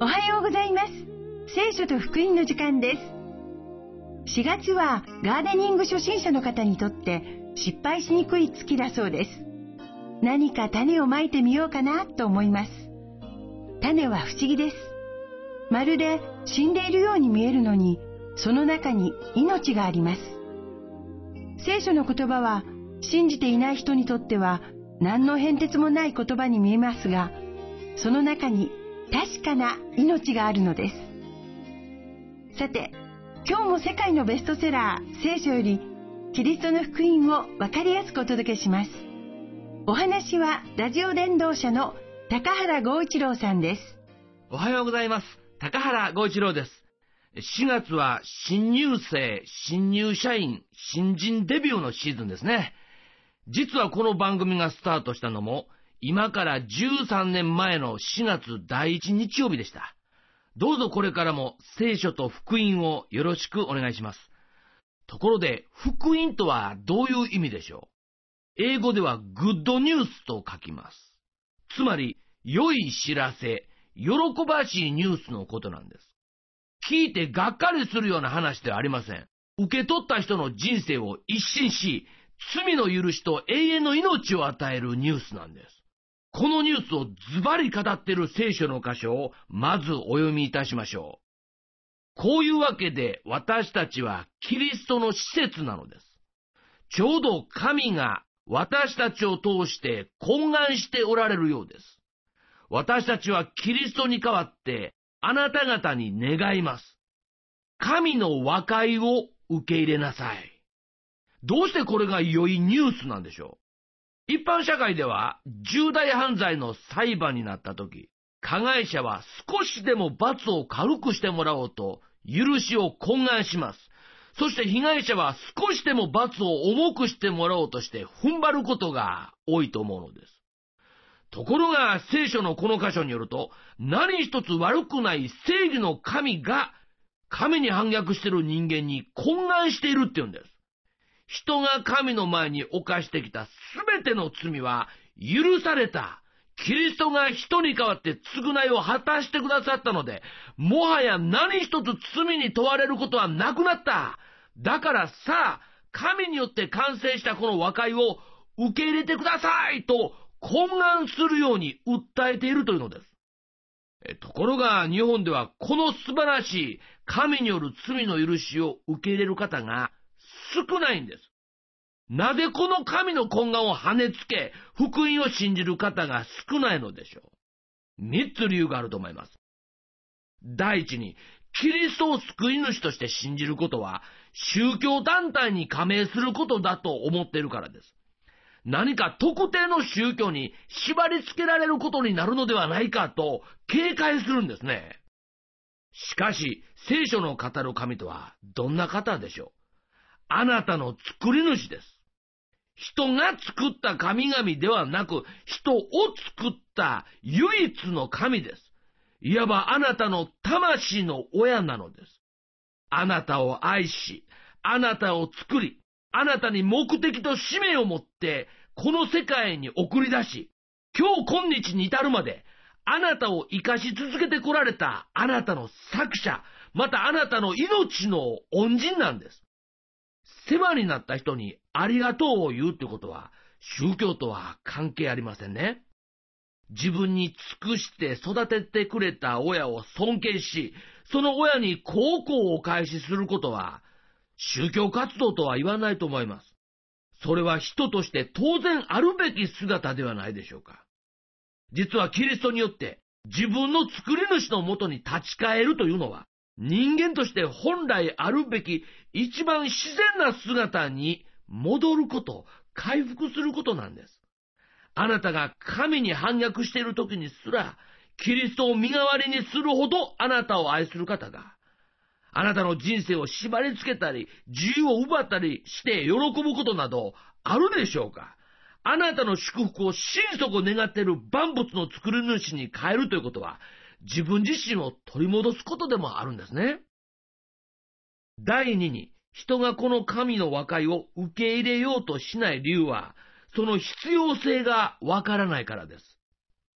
はようございます。聖書と福音の時間です。4月はガーデニング初心者の方にとって失敗しにくい月だそうです。何か種をまいてみようかなと思います。種は不思議です。まるで死んでいるように見えるのに、その中に命があります。聖書の言葉は信じていない人にとっては何の変哲もない言葉に見えますが、その中に確かな命があるのです。さて、今日も世界のベストセラー聖書よりキリストの福音を分かりやすくお届けします。お話はラジオ伝道者の高原剛一郎さんです。 おはようございます。高原剛一郎です。4月は新入生、新入社員、新人デビューのシーズンですね。実はこの番組がスタートしたのも今から13年前の4月第1日曜日でした。どうぞこれからも聖書と福音をよろしくお願いします。ところで、福音とはどういう意味でしょう？英語ではグッドニュースと書きます。つまり、良い知らせ、喜ばしいニュースのことなんです。聞いてがっかりするような話ではありません。受け取った人の人生を一新し、罪の許しと永遠の命を与えるニュースなんです。このニュースをズバリ語っている聖書の箇所をまずお読みいたしましょう。こういうわけで私たちはキリストの施設なのです。ちょうど神が私たちを通して懇願しておられるようです。私たちはキリストに代わってあなた方に願います。神の和解を受け入れなさい。どうしてこれが良いニュースなんでしょう？一般社会では重大犯罪の裁判になったとき、加害者は少しでも罰を軽くしてもらおうと許しを懇願します。そして被害者は少しでも罰を重くしてもらおうとして踏ん張ることが多いと思うのです。ところが聖書のこの箇所によると、何一つ悪くない正義の神が神に反逆している人間に懇願しているって言うんです。人が神の前に犯してきたすべての罪は許された。キリストが人に代わって償いを果たしてくださったので、もはや何一つ罪に問われることはなくなった。だからさあ、神によって完成したこの和解を受け入れてくださいと懇願するように訴えているというのです。ところが日本ではこの素晴らしい神による罪の許しを受け入れる方が少ないんです。なぜこの神の懇願を跳ねつけ、福音を信じる方が少ないのでしょう？三つ理由があると思います。第一に、キリストを救い主として信じることは、宗教団体に加盟することだと思っているからです。何か特定の宗教に縛り付けられることになるのではないかと警戒するんですね。しかし、聖書の語る神とはどんな方でしょう？あなたの作り主です。人が作った神々ではなく、人を作った唯一の神です。いわばあなたの魂の親なのです。あなたを愛し、あなたを作り、あなたに目的と使命を持って、この世界に送り出し、今日に至るまで、あなたを生かし続けてこられたあなたの作者、またあなたの命の恩人なんです。世話になった人にありがとうを言うってことは、宗教とは関係ありませんね。自分に尽くして育ててくれた親を尊敬し、その親に孝行をお返しすることは、宗教活動とは言わないと思います。それは人として当然あるべき姿ではないでしょうか。実はキリストによって自分の作り主のもとに立ち返るというのは、人間として本来あるべき一番自然な姿に戻ること、回復することなんです。あなたが神に反逆している時にすら、キリストを身代わりにするほどあなたを愛する方が、あなたの人生を縛り付けたり、自由を奪ったりして喜ぶことなどあるでしょうか？あなたの祝福を心底願っている万物の作り主に変えるということは、自分自身を取り戻すことでもあるんですね。第二に、人がこの神の和解を受け入れようとしない理由は、その必要性がわからないからです。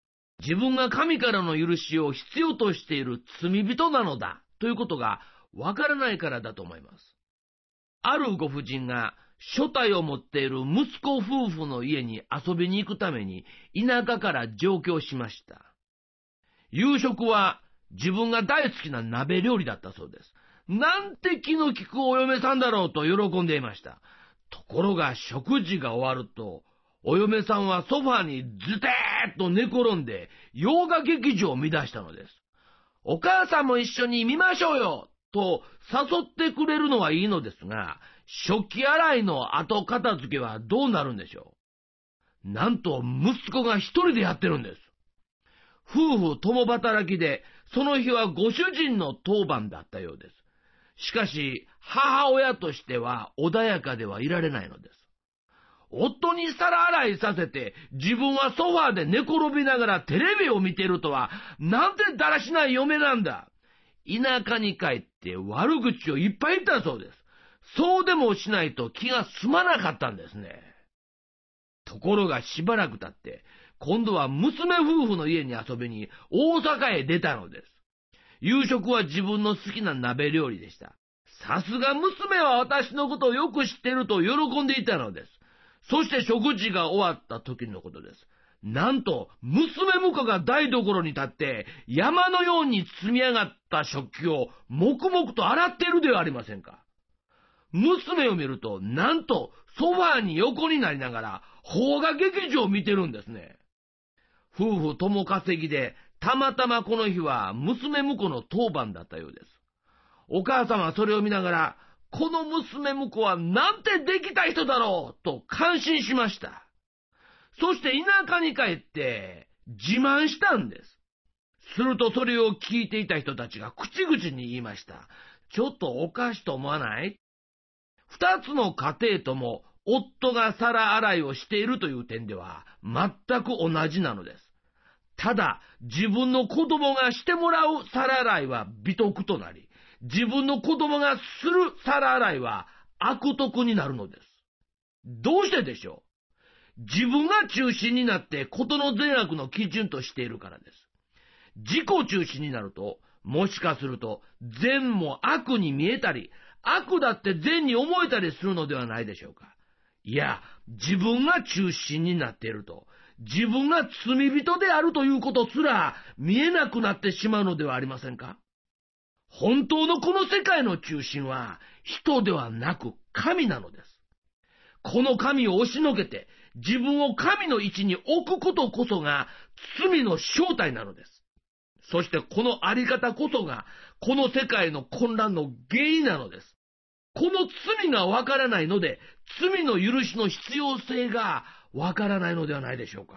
自分が神からの許しを必要としている罪人なのだということがわからないからだと思います。あるご婦人が所帯を持っている息子夫婦の家に遊びに行くために田舎から上京しました。夕食は自分が大好きな鍋料理だったそうです。なんて気の利くお嫁さんだろうと喜んでいました。ところが食事が終わると、お嫁さんはソファにズテーッと寝転んで洋画劇場を見出したのです。お母さんも一緒に見ましょうよと誘ってくれるのはいいのですが、食器洗いの後片付けはどうなるんでしょう。なんと息子が一人でやってるんです。夫婦共働きで、その日はご主人の当番だったようです。しかし、母親としては穏やかではいられないのです。夫に皿洗いさせて、自分はソファーで寝転びながらテレビを見ているとは、なんてだらしない嫁なんだ。田舎に帰って悪口をいっぱい言ったそうです。そうでもしないと気が済まなかったんですね。ところがしばらく経って、今度は娘夫婦の家に遊びに大阪へ出たのです。夕食は自分の好きな鍋料理でした。さすが娘は私のことをよく知っていると喜んでいたのです。そして食事が終わった時のことです。なんと、娘婿が台所に立って、山のように積み上がった食器を黙々と洗っているではありませんか。娘を見ると、なんと、ソファーに横になりながら、邦画劇場を見てるんですね。夫婦共稼ぎで、たまたまこの日は娘婿の当番だったようです。お母さんはそれを見ながら、この娘婿はなんてできた人だろうと感心しました。そして田舎に帰って自慢したんです。するとそれを聞いていた人たちが口々に言いました。ちょっとおかしと思わない？二つの家庭とも夫が皿洗いをしているという点では全く同じなのです。ただ自分の子供がしてもらう皿洗いは美徳となり、自分の子供がする皿洗いは悪徳になるのです。どうしてでしょう？自分が中心になって事の善悪の基準としているからです。自己中心になると、もしかすると善も悪に見えたり、悪だって善に思えたりするのではないでしょうか。いや、自分が中心になっていると、自分が罪人であるということすら見えなくなってしまうのではありませんか。本当のこの世界の中心は人ではなく神なのです。この神を押しのけて自分を神の位置に置くことこそが罪の正体なのです。そしてこのあり方こそがこの世界の混乱の原因なのです。この罪がわからないので、罪の許しの必要性がわからないのではないでしょうか。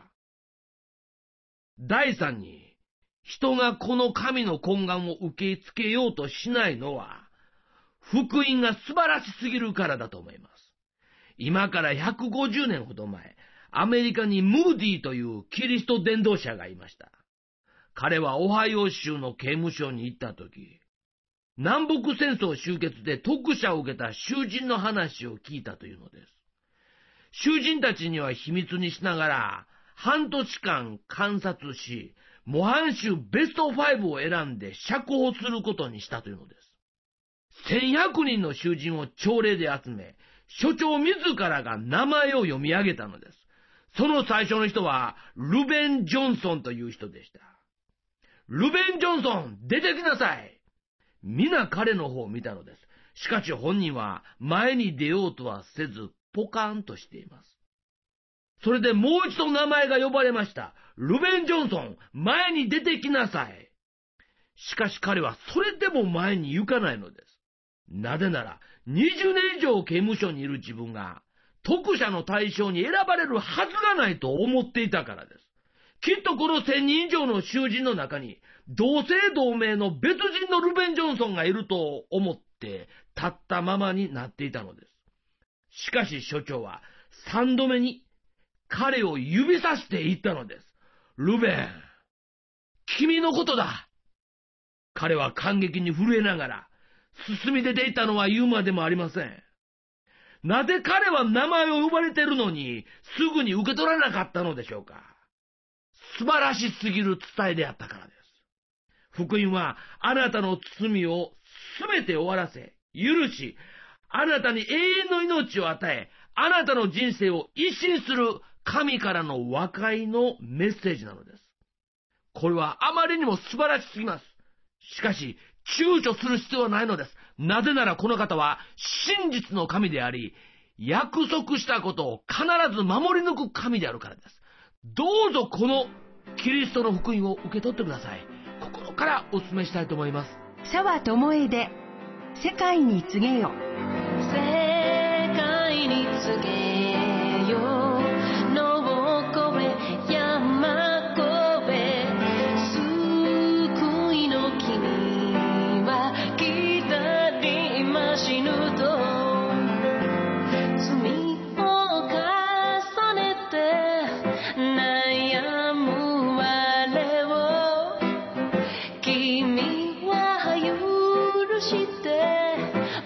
第三に、人がこの神の懇願を受け付けようとしないのは、福音が素晴らしすぎるからだと思います。今から150年ほど前、アメリカにムーディーというキリスト伝道者がいました。彼はオハイオ州の刑務所に行ったとき、南北戦争終結で特赦を受けた囚人の話を聞いたというのです。囚人たちには秘密にしながら、半年間観察し、模範囚ベスト5を選んで釈放することにしたというのです。1100人の囚人を朝礼で集め、所長自らが名前を読み上げたのです。その最初の人は、ルベン・ジョンソンという人でした。ルベン・ジョンソン、出てきなさい。皆彼の方を見たのです。しかし本人は前に出ようとはせず、ポカーンとしています。それでもう一度名前が呼ばれました。ルベン・ジョンソン、前に出てきなさい。しかし彼はそれでも前に行かないのです。なぜなら、20年以上刑務所にいる自分が、特赦の対象に選ばれるはずがないと思っていたからです。きっとこの1000人以上の囚人の中に、同姓同名の別人のルベン・ジョンソンがいると思って、立ったままになっていたのです。しかし所長は3度目に彼を指さして言ったのです。ルベン、君のことだ。彼は感激に震えながら、進み出ていたのは言うまでもありません。なぜ彼は名前を呼ばれているのに、すぐに受け取らなかったのでしょうか。 素晴らしすぎる伝えであったからです。福音はあなたの罪をすべて終わらせ、許し、あなたに永遠の命を与え、あなたの人生を一新する神からの和解のメッセージなのです。これはあまりにも素晴らしすぎます。しかし、躊躇する必要はないのです。なぜならこの方は真実の神であり、約束したことを必ず守り抜く神であるからです。どうぞこのキリストの福音を受け取ってください。心からお勧めしたいと思います。 澤智恵で世界に告げよ。 世界に告げよ。野を越え山越え、救いの君は来たりましぬと。罪を重ねて悩む我を君は許して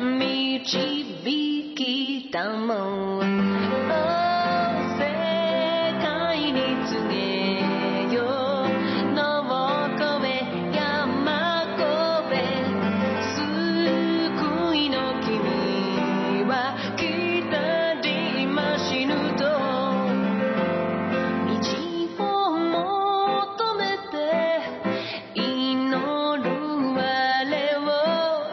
導きたもん。世界に告げよ。野を越え山越え、救いの君は来たりましぬと。道を求めて祈る我を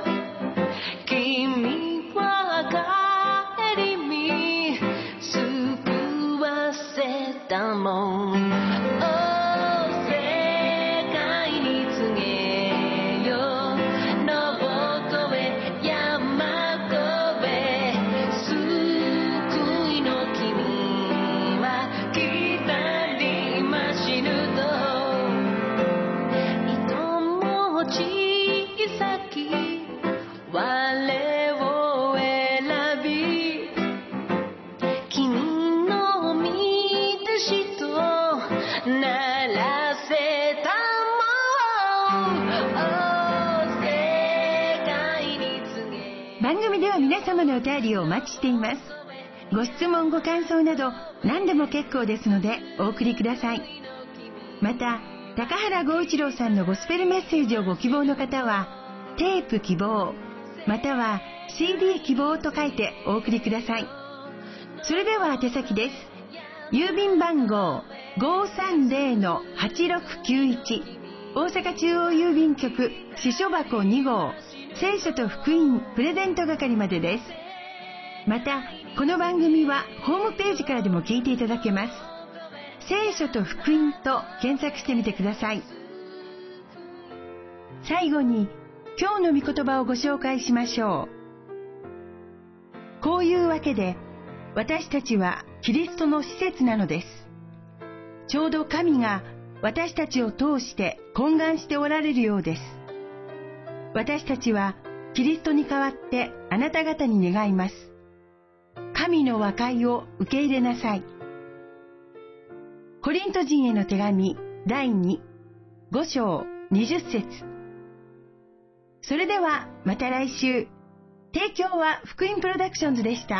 君は帰り見救わせたもん。世界に告げよ。野を越え山越え、救いの君は来たりましぬと。糸も小さき我を選び、君の御弟子とならせたもん。世界に告げ。 番組では皆様のお便りをお待ちしています。ご質問ご感想など何でも結構ですのでお送りください。また高原剛一郎さんのゴスペルメッセージをご希望の方は、テープ希望または CD 希望と書いてお送りください。それでは宛先です。郵便番号 530-8691 大阪中央郵便局支所箱2号聖書と福音プレゼント係までです。またこの番組はホームページからでも聞いていただけます。聖書と福音と検索してみてください。最後に今日の御言葉をご紹介しましょう。こういうわけで私たちはキリストの施設なのです。ちょうど神が私たちを通して懇願しておられるようです。私たちはキリストに代わってあなた方に願います。神の和解を受け入れなさい。コリント人への手紙第2、5章20節。それではまた来週。提供は福音プロダクションズでした。